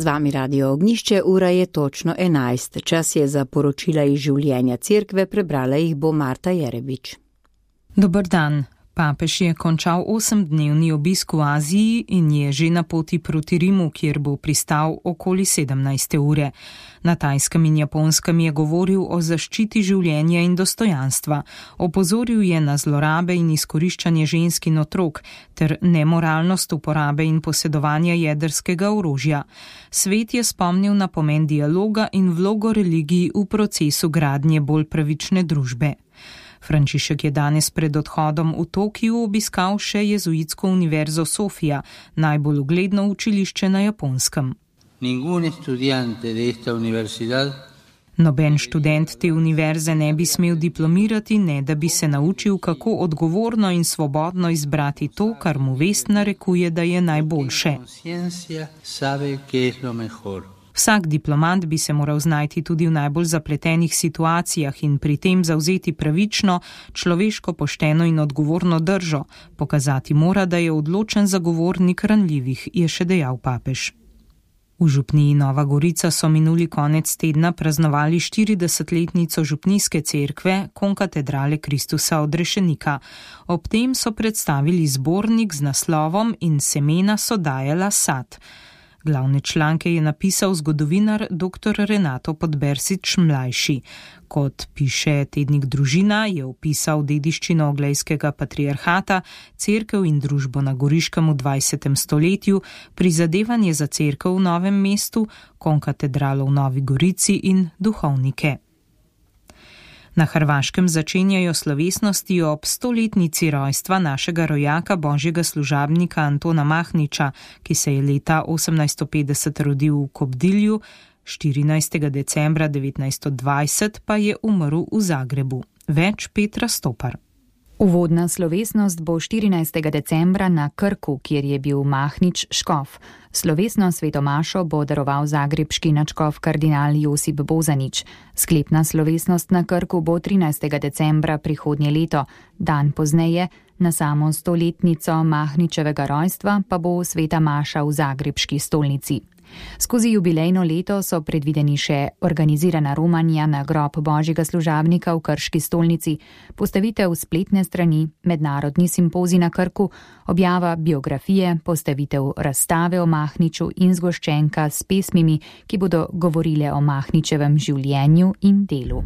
Z vami Radio Ognjišče, ura je točno 11. Čas je za poročila iz življenja cerkve, prebrala jih bo Marta Jerebič. Dober dan. Papež je končal 8-dnevni obisk v Aziji in je že na poti proti Rimu, kjer bo pristal okoli 17. ure. Na Tajskem in Japonskem je govoril o zaščiti življenja in dostojanstva. Opozoril je na zlorabe in izkoriščanje žensk in otrok ter nemoralnost uporabe in posedovanja jedrskega orožja. Svet je spomnil na pomen dialoga in vlogo religij v procesu gradnje bolj pravične družbe. Frančišek je danes pred odhodom v Tokiju obiskal še jezuitsko univerzo Sofija, najbolj ugledno učilišče na Japonskem. Noben študent te univerze ne bi smel diplomirati, ne da bi se naučil, kako odgovorno in svobodno izbrati to, kar mu vest narekuje, da je najboljše. Vsak diplomat bi se moral znajti tudi v najbolj zapletenih situacijah in pri tem zavzeti pravično, človeško, pošteno in odgovorno držo. Pokazati mora, da je odločen zagovornik ranljivih, je še dejal papež. V župniji Nova Gorica so minuli konec tedna praznovali 40-letnico župnijske cerkve, konkatedrale Kristusa odrešenika. Ob tem so predstavili zbornik z naslovom In semena so dajala sad. Glavne članke je napisal zgodovinar dr. Renato Podbersič mlajši. Kot piše tednik Družina, je opisal dediščino oglejskega patriarhata, cerkev in družbo na Goriškem v 20. stoletju, prizadevanje za cerkev v Novem mestu, konkatedralo v Novi Gorici in duhovnike. Na Hrvaškem začenjajo slovesnosti ob 100-letnici rojstva našega rojaka božjega služabnika Antona Mahniča, ki se je leta 1850 rodil v Kobdilju, 14. decembra 1920 pa je umrl v Zagrebu. Več Petra Stopar. Uvodna slovesnost bo 14. decembra na Krku, kjer je bil Mahnič škof. Slovesno svetomašo bo daroval zagrebški nadškof kardinal Josip Bozanič. Sklepna slovesnost na Krku bo 13. decembra prihodnje leto. Dan pozneje, na samo 100-letnico Mahničevega rojstva, pa bo sveta maša v zagrebški stolnici. Skozi jubilejno leto so predvideni še organizirana romanja na grob božjega služabnika v Krški stolnici, postavitev spletne strani, mednarodni simpozij na Krku, objava biografije, postavitev razstave o Mahniču in zgoščenka s pesmimi, ki bodo govorile o Mahničevem življenju in delu.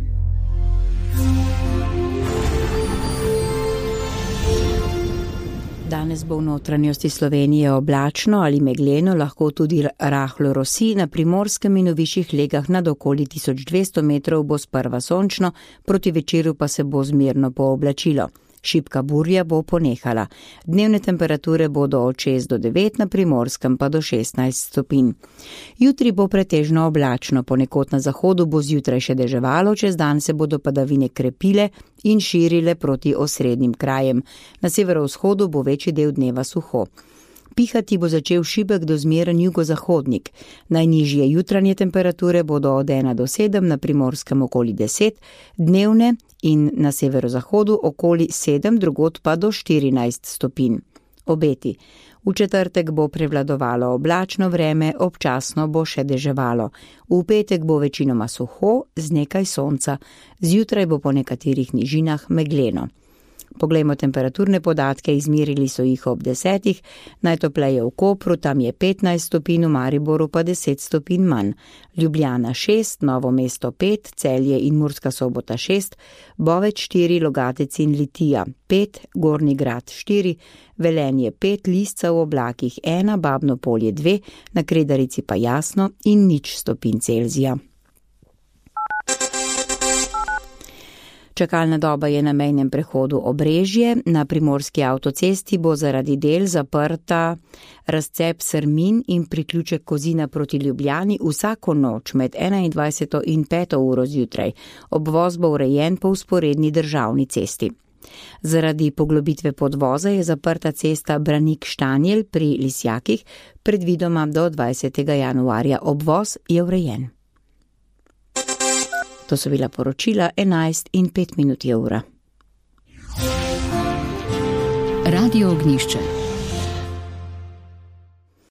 Danes bo v notranjosti Slovenije oblačno ali megleno, lahko tudi rahlo rosi, na Primorskem in v višjih legah nad okoli 1200 metrov bo sprva sončno, proti večeru pa se bo zmerno pooblačilo. Šibka burja bo ponehala. Dnevne temperature bodo od 6 do 9, na Primorskem pa do 16 stopinj. Jutri bo pretežno oblačno, ponekod na zahodu bo zjutraj še deževalo, čez dan se bodo padavine krepile in širile proti osrednjim krajem. Na severovzhodu bo večji del dneva suho. Pihati bo začel šibek do zmeren jugozahodnik. Najnižje jutranje temperature bodo od 1 do 7, na Primorskem okoli 10, dnevne in na severozahodu okoli 7, drugod pa do 14 stopinj. Obeti. V četrtek bo prevladovalo oblačno vreme, občasno bo še deževalo. V petek bo večinoma suho, z nekaj sonca. Zjutraj bo po nekaterih nižinah megleno. Poglejmo temperaturne podatke, izmerili so jih ob 10, najtopleje v Kopru, tam je 15 stopinj, v Mariboru pa 10 stopinj manj. Ljubljana 6, Novo mesto 5, Celje in Murska Sobota 6, Bovec 4, Logatec in Litija 5, Gornji Grad 4, Velenje 5, Lisca v oblakih 1, Babno Polje 2, na Kredarici pa jasno in 0 stopinj Celzija. Čakalna doba je na mejnem prehodu Obrežje. Na primorski avtocesti bo zaradi del zaprta razcep Srmin in priključek Kozina proti Ljubljani vsako noč med 21. in 5. uro zjutraj. Obvoz bo urejen po vzporedni državni cesti. Zaradi poglobitve podvoza je zaprta cesta Branik-Štanjel pri Lisjakih, predvidoma do 20. januarja. Obvoz je urejen. To so bila poročila 11 in 5 minut je ura. Radio Ognjišče.